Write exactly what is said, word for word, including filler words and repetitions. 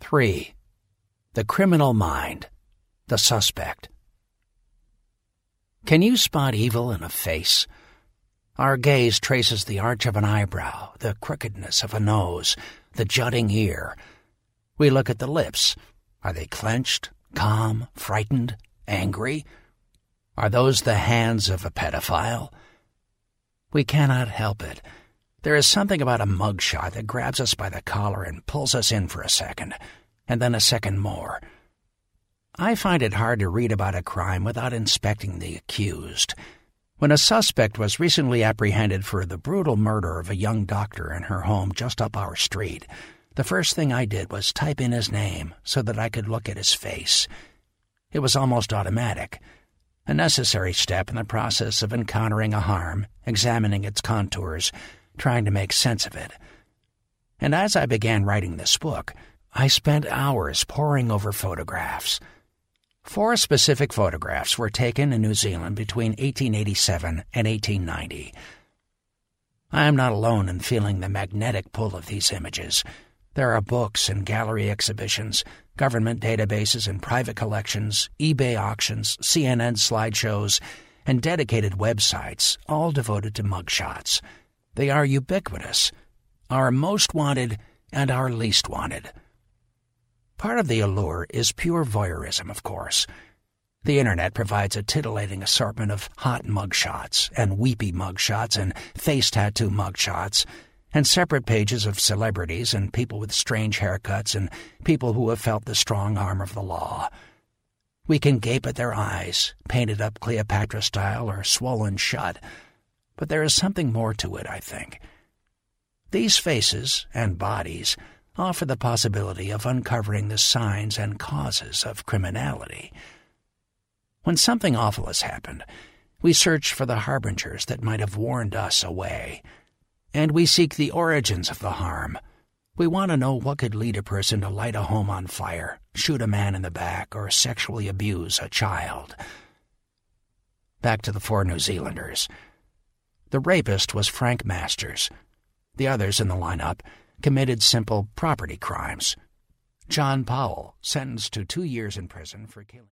Three. The criminal mind. The suspect. Can you spot evil in a face? Our gaze traces the arch of an eyebrow, the crookedness of a nose, the jutting ear. We look at the lips. Are they clenched, calm, frightened, angry? Are those the hands of a pedophile? We cannot help it. There is something about a mugshot that grabs us by the collar and pulls us in for a second, and then a second more. I find it hard to read about a crime without inspecting the accused. When a suspect was recently apprehended for the brutal murder of a young doctor in her home just up our street, the first thing I did was type in his name so that I could look at his face. It was almost automatic, a necessary step in the process of encountering a harm, examining its contours, trying to make sense of it. And as I began writing this book, I spent hours poring over photographs. Four specific photographs were taken in New Zealand between eighteen eighty-seven and eighteen ninety. I am not alone in feeling the magnetic pull of these images. There are books and gallery exhibitions, government databases and private collections, eBay auctions, C N N slideshows, and dedicated websites, all devoted to mugshots. They are ubiquitous, our most wanted and our least wanted. Part of the allure is pure voyeurism, of course. The Internet provides a titillating assortment of hot mugshots and weepy mugshots and face tattoo mugshots, and separate pages of celebrities and people with strange haircuts and people who have felt the strong arm of the law. We can gape at their eyes, painted up Cleopatra style or swollen shut, but there is something more to it, I think. These faces and bodies offer the possibility of uncovering the signs and causes of criminality. When something awful has happened, we search for the harbingers that might have warned us away, and we seek the origins of the harm. We want to know what could lead a person to light a home on fire, shoot a man in the back, or sexually abuse a child. Back to the four New Zealanders. The rapist was Frank Masters. The others in the lineup committed simple property crimes. John Powell, sentenced to two years in prison for killing